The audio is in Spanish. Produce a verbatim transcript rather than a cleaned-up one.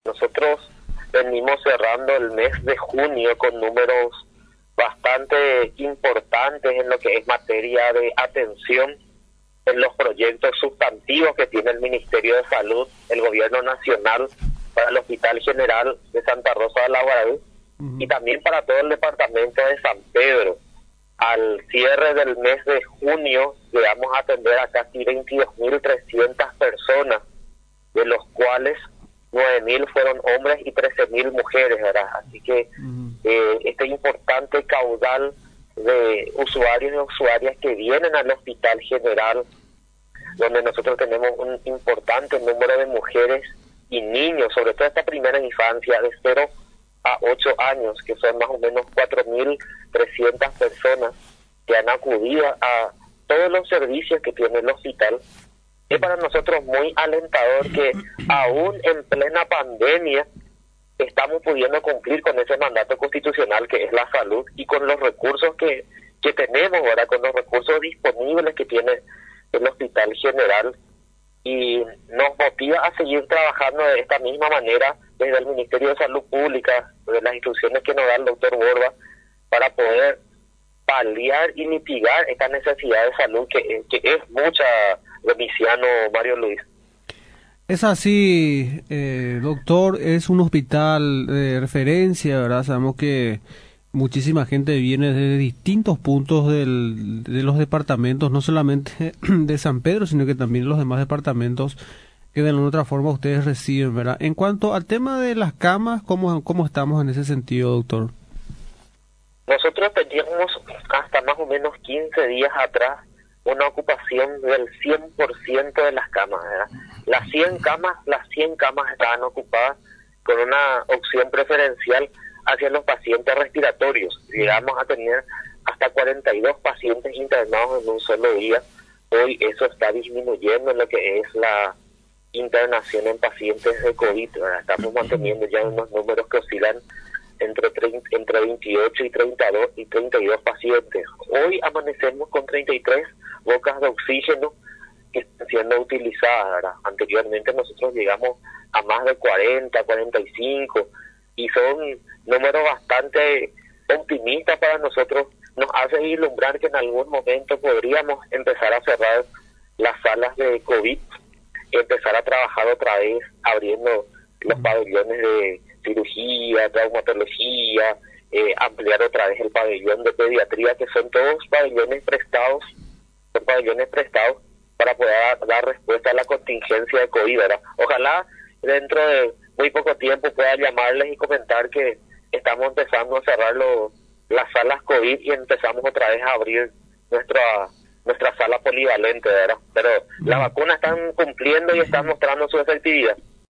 Nosotros venimos cerrando el mes de junio con números bastante importantes en lo que es materia de atención en los proyectos sustantivos que tiene el Ministerio de Salud, el Gobierno Nacional, para el Hospital General de Santa Rosa de la Guaraú uh-huh. y también para todo el departamento de San Pedro. Al cierre del mes de junio llegamos a atender a casi veintidós mil trescientas personas, de los cuales nueve mil fueron hombres y trece mil mujeres, ¿verdad? Así que uh-huh. eh, este importante caudal de usuarios y usuarias que vienen al Hospital General, donde nosotros tenemos un importante número de mujeres y niños, sobre todo esta primera infancia, de cero a ocho años, que son más o menos cuatro mil trescientas personas que han acudido a todos los servicios que tiene el hospital. Es para nosotros muy alentador que aún en plena pandemia estamos pudiendo cumplir con ese mandato constitucional que es la salud y con los recursos que, que tenemos ahora, con los recursos disponibles que tiene el Hospital General, y nos motiva a seguir trabajando de esta misma manera desde el Ministerio de Salud Pública, de las instrucciones que nos da el doctor Borba, para poder paliar y mitigar esta necesidad de salud que, que es mucha, Domiciano Mario Luis. Es así, eh, doctor, es un hospital de referencia, ¿verdad? Sabemos que muchísima gente viene de distintos puntos del, de los departamentos, no solamente de San Pedro, sino que también los demás departamentos que de alguna otra forma ustedes reciben, ¿verdad? En cuanto al tema de las camas, ¿cómo, cómo estamos en ese sentido, doctor? Nosotros teníamos hasta más o menos quince días atrás una ocupación del cien por ciento de las camas, ¿verdad? Las cien camas, las cien camas estaban ocupadas con una opción preferencial hacia los pacientes respiratorios. Llegamos a tener hasta cuarenta y dos pacientes internados en un solo día. Hoy eso está disminuyendo en lo que es la internación en pacientes de COVID, ¿verdad? Estamos manteniendo ya unos números que oscilan entre treinta, entre veintiocho y treinta y dos y treinta y dos pacientes. Hoy amanecemos con treinta y tres bocas de oxígeno que están siendo utilizadas, ¿verdad? Anteriormente nosotros llegamos a más de cuarenta, cuarenta y cinco, y son números bastante optimistas para nosotros. Nos hace vislumbrar que en algún momento podríamos empezar a cerrar las salas de COVID, empezar a trabajar otra vez abriendo los pabellones de cirugía, traumatología, eh, ampliar otra vez el pabellón de pediatría, que son todos pabellones prestados, son pabellones prestados para poder dar respuesta a la contingencia de COVID, ¿verdad? Ojalá dentro de muy poco tiempo pueda llamarles y comentar que estamos empezando a cerrar lo, las salas COVID y empezamos otra vez a abrir nuestra nuestra sala polivalente, ¿verdad? Pero las vacunas están cumpliendo y están mostrando su efectividad.